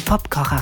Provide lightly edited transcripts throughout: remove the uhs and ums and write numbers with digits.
Popkocher.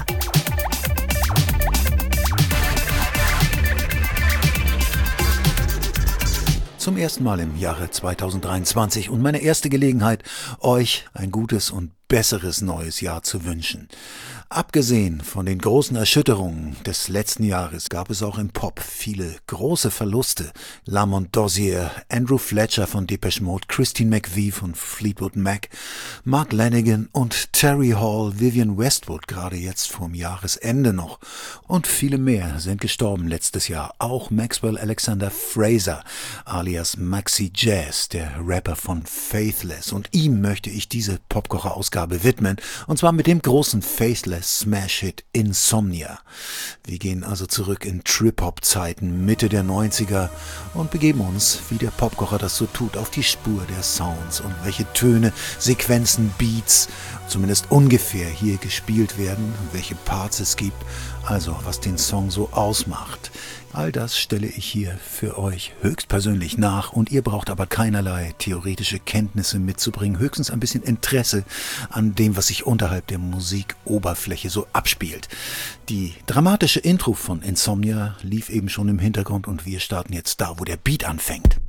Zum ersten Mal im Jahre 2023 und meine erste Gelegenheit, euch ein gutes und besseres neues Jahr zu wünschen. Abgesehen von den großen Erschütterungen des letzten Jahres gab es auch im Pop viele große Verluste. Lamont Dozier, Andrew Fletcher von Depeche Mode, Christine McVie von Fleetwood Mac, Mark Lanegan und Terry Hall, Vivienne Westwood gerade jetzt vorm Jahresende noch. Und viele mehr sind gestorben letztes Jahr. Auch Maxwell Alexander Fraser alias Maxi Jazz, der Rapper von Faithless. Und ihm möchte ich diese Popkocher-Ausgabe widmen. Und zwar mit dem großen Faithless Smash-Hit Insomnia. Wir gehen also zurück in Trip-Hop-Zeiten Mitte der 90er und begeben uns, wie der Popkocher das so tut, auf die Spur der Sounds und welche Töne, Sequenzen, Beats, zumindest ungefähr hier gespielt werden, welche Parts es gibt, also was den Song so ausmacht. All das stelle ich hier für euch höchstpersönlich nach und ihr braucht aber keinerlei theoretische Kenntnisse mitzubringen, höchstens ein bisschen Interesse an dem, was sich unterhalb der Musikoberfläche so abspielt. Die dramatische Intro von Insomnia lief eben schon im Hintergrund und wir starten jetzt da, wo der Beat anfängt.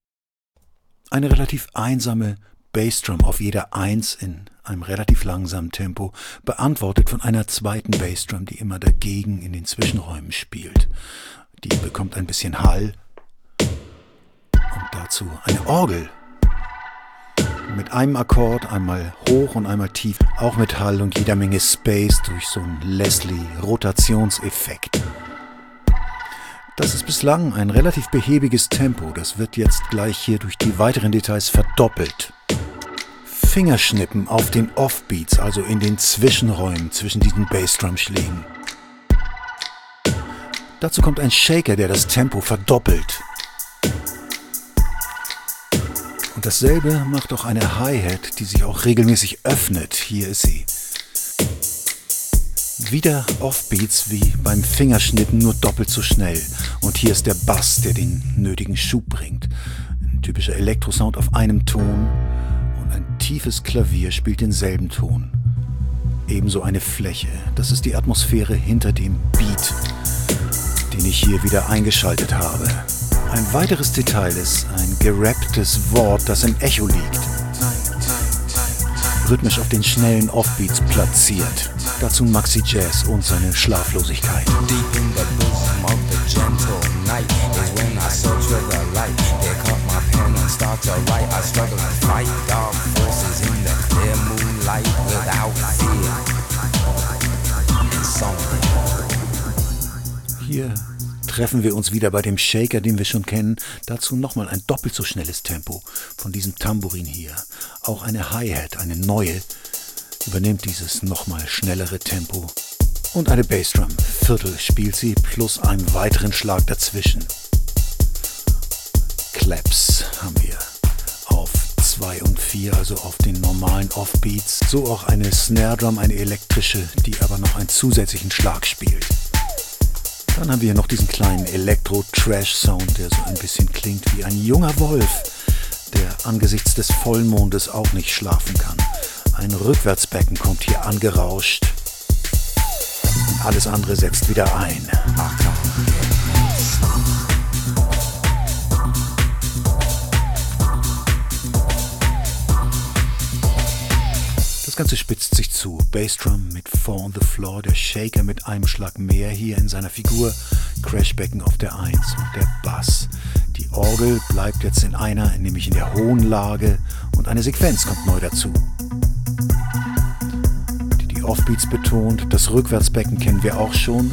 Eine relativ einsame Bassdrum auf jeder Eins in einem relativ langsamen Tempo, beantwortet von einer zweiten Bassdrum, die immer dagegen in den Zwischenräumen spielt. Die bekommt ein bisschen Hall und dazu eine Orgel. Mit einem Akkord, einmal hoch und einmal tief, auch mit Hall und jeder Menge Space durch so einen Leslie-Rotationseffekt. Das ist bislang ein relativ behäbiges Tempo, das wird jetzt gleich hier durch die weiteren Details verdoppelt. Fingerschnippen auf den Offbeats, also in den Zwischenräumen zwischen diesen Bassdrum-Schlägen. Dazu kommt ein Shaker, der das Tempo verdoppelt. Und dasselbe macht auch eine Hi-Hat, die sich auch regelmäßig öffnet. Hier ist sie. Wieder Offbeats wie beim Fingerschnippen, nur doppelt so schnell. Und hier ist der Bass, der den nötigen Schub bringt. Ein typischer Elektrosound auf einem Ton und ein tiefes Klavier spielt denselben Ton. Ebenso eine Fläche. Das ist die Atmosphäre hinter dem Beat, den ich hier wieder eingeschaltet habe. Ein weiteres Detail ist ein gerapptes Wort, das im Echo liegt. Rhythmisch auf den schnellen Offbeats platziert. Dazu Maxi Jazz und seine Schlaflosigkeit. Deep in the bosom of the gentle night is when I search for the light. Pick up my pen and start to write. I struggle to fight dark forces in the clear moonlight without fear. Insomnia. Hier treffen wir uns wieder bei dem Shaker, den wir schon kennen. Dazu nochmal ein doppelt so schnelles Tempo von diesem Tambourin hier. Auch eine Hi-Hat, eine neue, übernimmt dieses nochmal schnellere Tempo. Und eine Bassdrum, Viertel spielt sie, plus einen weiteren Schlag dazwischen. Claps haben wir auf 2 und 4, also auf den normalen Offbeats. So auch eine Snare Drum, eine elektrische, die aber noch einen zusätzlichen Schlag spielt. Dann haben wir hier noch diesen kleinen Elektro-Trash-Sound, der so ein bisschen klingt wie ein junger Wolf, der angesichts des Vollmondes auch nicht schlafen kann. Ein Rückwärtsbecken kommt hier angerauscht und alles andere setzt wieder ein. Das Ganze spitzt sich zu. Bassdrum mit Four on the Floor, der Shaker mit einem Schlag mehr hier in seiner Figur, Crashbecken auf der 1 und der Bass. Die Orgel bleibt jetzt in einer, nämlich in der hohen Lage und eine Sequenz kommt neu dazu, die Offbeats betont. Das Rückwärtsbecken kennen wir auch schon.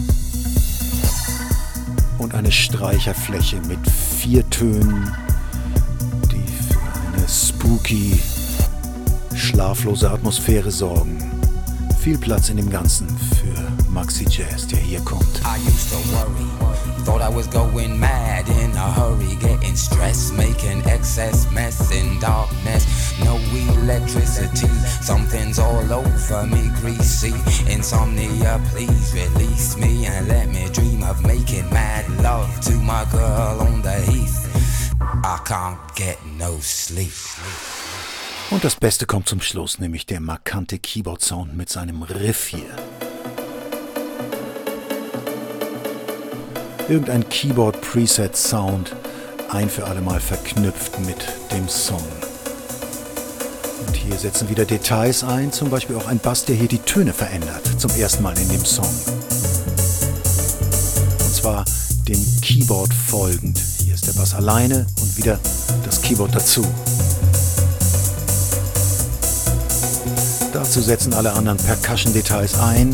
Und eine Streicherfläche mit 4 Tönen, die für eine spooky, schlaflose Atmosphäre sorgen. Viel Platz in dem Ganzen für Maxi Jazz, der hier kommt. I used to worry, thought I was going mad in a hurry, getting stressed, making excess mess in darkness. No electricity, something's all over me, greasy. Insomnia, please release me and let me dream of making mad love to my girl on the heath. I can't get no sleep. Und das Beste kommt zum Schluss, nämlich der markante Keyboard-Sound mit seinem Riff hier. Irgendein Keyboard-Preset-Sound, ein für alle Mal verknüpft mit dem Song. Und hier setzen wieder Details ein, zum Beispiel auch ein Bass, der hier die Töne verändert, zum ersten Mal in dem Song. Und zwar dem Keyboard folgend. Hier ist der Bass alleine und wieder das Keyboard dazu. Dazu setzen alle anderen Percussion-Details ein.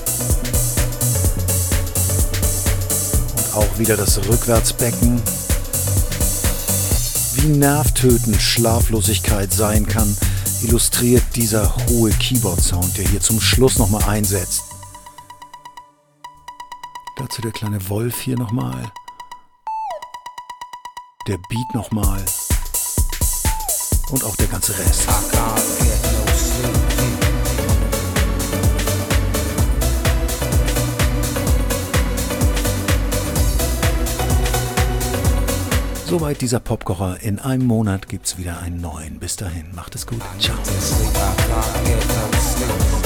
Und auch wieder das Rückwärtsbecken. Wie nervtötend Schlaflosigkeit sein kann, illustriert dieser hohe Keyboard-Sound, der hier zum Schluss nochmal einsetzt. Dazu der kleine Wolf hier nochmal. Der Beat nochmal. Und auch der ganze Rest. Soweit dieser Popkocher. In einem Monat gibt's wieder einen neuen. Bis dahin, macht es gut. Ciao.